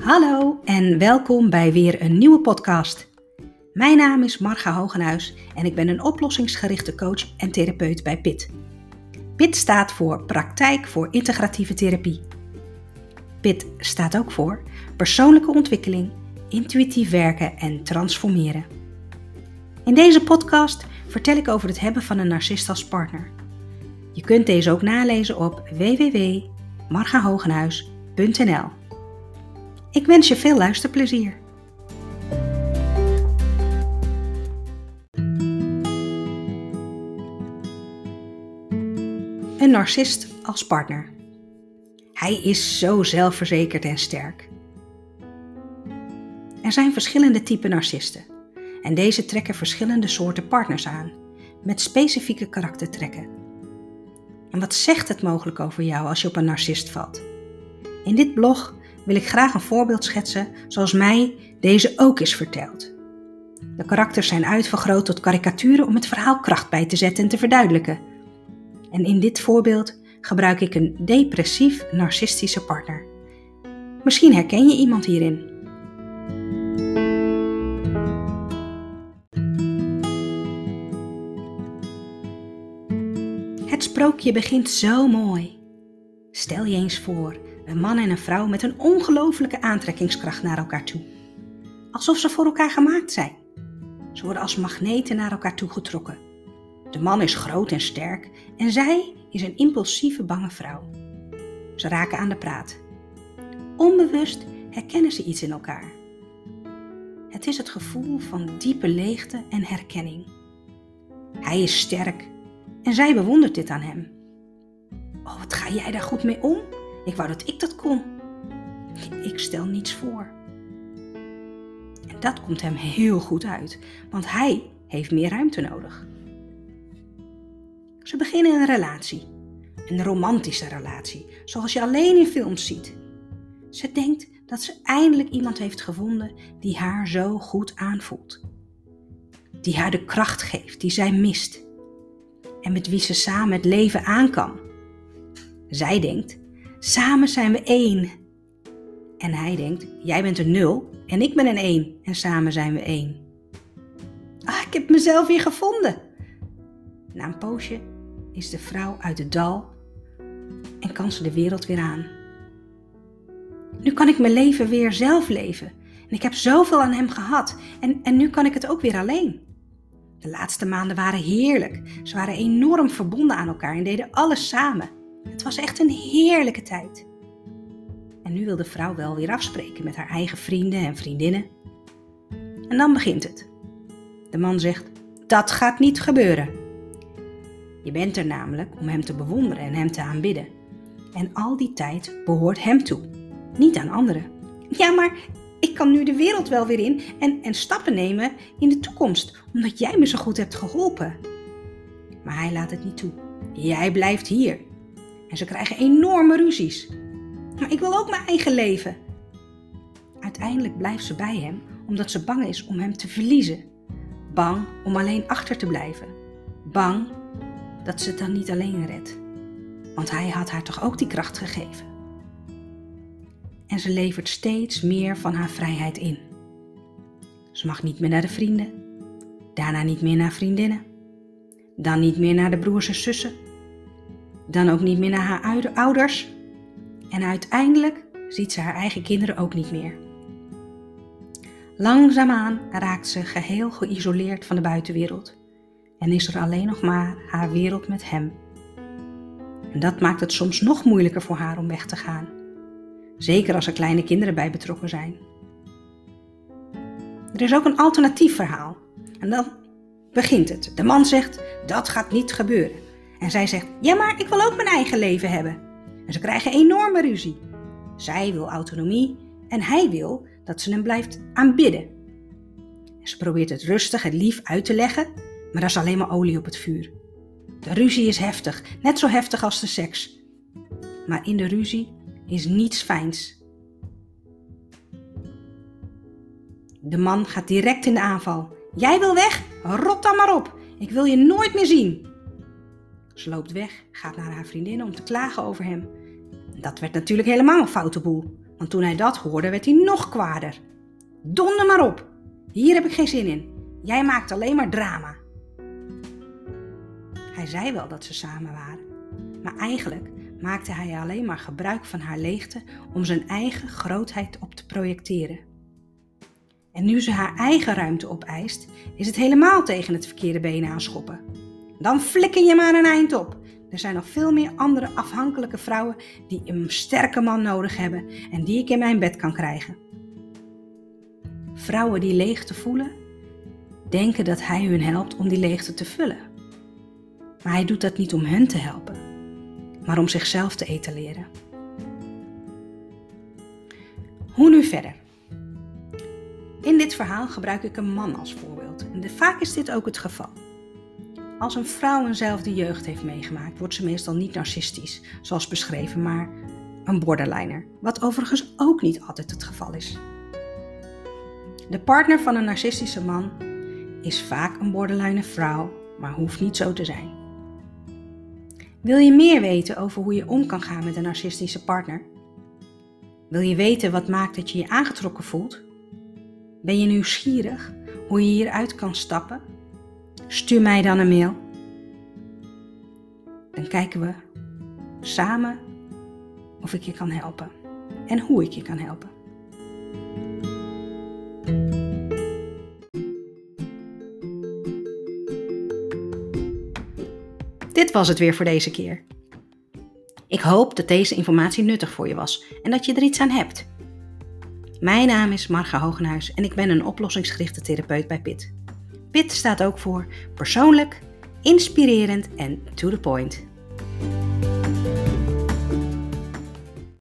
Hallo en welkom bij weer een nieuwe podcast. Mijn naam is Marga Hogenhuis en ik ben een oplossingsgerichte coach en therapeut bij PIT. PIT staat voor Praktijk voor Integratieve Therapie. PIT staat ook voor persoonlijke ontwikkeling, intuïtief werken en transformeren. In deze podcast vertel ik over het hebben van een narcist als partner. Je kunt deze ook nalezen op www.margahogenhuis.nl. Ik wens je veel luisterplezier. Een narcist als partner. Hij is zo zelfverzekerd en sterk. Er zijn verschillende typen narcisten en deze trekken verschillende soorten partners aan, met specifieke karaktertrekken. En wat zegt het mogelijk over jou als je op een narcist valt? In dit blog wil ik graag een voorbeeld schetsen zoals mij deze ook is verteld. De karakters zijn uitvergroot tot karikaturen om het verhaal kracht bij te zetten en te verduidelijken. En in dit voorbeeld gebruik ik een depressief narcistische partner. Misschien herken je iemand hierin. Het sprookje begint zo mooi. Stel je eens voor, een man en een vrouw met een ongelooflijke aantrekkingskracht naar elkaar toe. Alsof ze voor elkaar gemaakt zijn. Ze worden als magneten naar elkaar toe getrokken. De man is groot en sterk en zij is een impulsieve, bange vrouw. Ze raken aan de praat. Onbewust herkennen ze iets in elkaar. Het is het gevoel van diepe leegte en herkenning. Hij is sterk en zij bewondert dit aan hem. Oh, wat ga jij daar goed mee om? Ik wou dat ik dat kon. Ik stel niets voor. En dat komt hem heel goed uit, want hij heeft meer ruimte nodig. Ze beginnen een relatie. Een romantische relatie, zoals je alleen in films ziet. Ze denkt dat ze eindelijk iemand heeft gevonden die haar zo goed aanvoelt. Die haar de kracht geeft die zij mist. En met wie ze samen het leven aan kan. Zij denkt, samen zijn we 1. En hij denkt, jij bent een 0 en ik ben een 1 en samen zijn we 1. Ik heb mezelf weer gevonden. Na een poosje is de vrouw uit het dal en kan ze de wereld weer aan. Nu kan ik mijn leven weer zelf leven. En ik heb zoveel aan hem gehad en nu kan ik het ook weer alleen. De laatste maanden waren heerlijk. Ze waren enorm verbonden aan elkaar en deden alles samen. Het was echt een heerlijke tijd. En nu wil de vrouw wel weer afspreken met haar eigen vrienden en vriendinnen. En dan begint het. De man zegt, dat gaat niet gebeuren. Je bent er namelijk om hem te bewonderen en hem te aanbidden. En al die tijd behoort hem toe, niet aan anderen. Ja, maar ik kan nu de wereld wel weer in en stappen nemen in de toekomst, omdat jij me zo goed hebt geholpen. Maar hij laat het niet toe. Jij blijft hier. En ze krijgen enorme ruzies. Maar ik wil ook mijn eigen leven. Uiteindelijk blijft ze bij hem omdat ze bang is om hem te verliezen. Bang om alleen achter te blijven. Bang dat ze het dan niet alleen redt. Want hij had haar toch ook die kracht gegeven. En ze levert steeds meer van haar vrijheid in. Ze mag niet meer naar de vrienden. Daarna niet meer naar vriendinnen. Dan niet meer naar de broers en zussen. Dan ook niet meer naar haar ouders. En uiteindelijk ziet ze haar eigen kinderen ook niet meer. Langzaamaan raakt ze geheel geïsoleerd van de buitenwereld. En is er alleen nog maar haar wereld met hem. En dat maakt het soms nog moeilijker voor haar om weg te gaan. Zeker als er kleine kinderen bij betrokken zijn. Er is ook een alternatief verhaal. En dan begint het. De man zegt, dat gaat niet gebeuren. En zij zegt, ja, maar ik wil ook mijn eigen leven hebben. En ze krijgen enorme ruzie. Zij wil autonomie en hij wil dat ze hem blijft aanbidden. En ze probeert het rustig en lief uit te leggen, maar dat is alleen maar olie op het vuur. De ruzie is heftig, net zo heftig als de seks. Maar in de ruzie is niets fijns. De man gaat direct in de aanval. Jij wil weg? Rot dan maar op. Ik wil je nooit meer zien. Ze loopt weg, gaat naar haar vriendinnen om te klagen over hem. Dat werd natuurlijk helemaal een foute boel. Want toen hij dat hoorde, werd hij nog kwaarder. Donder maar op, hier heb ik geen zin in. Jij maakt alleen maar drama. Hij zei wel dat ze samen waren, maar eigenlijk maakte hij alleen maar gebruik van haar leegte om zijn eigen grootheid op te projecteren. En nu ze haar eigen ruimte opeist, is het helemaal tegen het verkeerde been aanschoppen. Dan flikker je maar een eind op. Er zijn nog veel meer andere afhankelijke vrouwen die een sterke man nodig hebben en die ik in mijn bed kan krijgen. Vrouwen die leegte voelen, denken dat hij hun helpt om die leegte te vullen. Maar hij doet dat niet om hen te helpen, maar om zichzelf te etaleren. Hoe nu verder? In dit verhaal gebruik ik een man als voorbeeld. En vaak is dit ook het geval. Als een vrouw eenzelfde jeugd heeft meegemaakt, wordt ze meestal niet narcistisch, zoals beschreven, maar een borderliner. Wat overigens ook niet altijd het geval is. De partner van een narcistische man is vaak een borderliner vrouw, maar hoeft niet zo te zijn. Wil je meer weten over hoe je om kan gaan met een narcistische partner? Wil je weten wat maakt dat je je aangetrokken voelt? Ben je nieuwsgierig hoe je hieruit kan stappen? Stuur mij dan een mail. Dan kijken we samen of ik je kan helpen en hoe ik je kan helpen. Dit was het weer voor deze keer. Ik hoop dat deze informatie nuttig voor je was en dat je er iets aan hebt. Mijn naam is Marga Hogenhuis en ik ben een oplossingsgerichte therapeut bij PIT. PIT staat ook voor persoonlijk, inspirerend en to the point.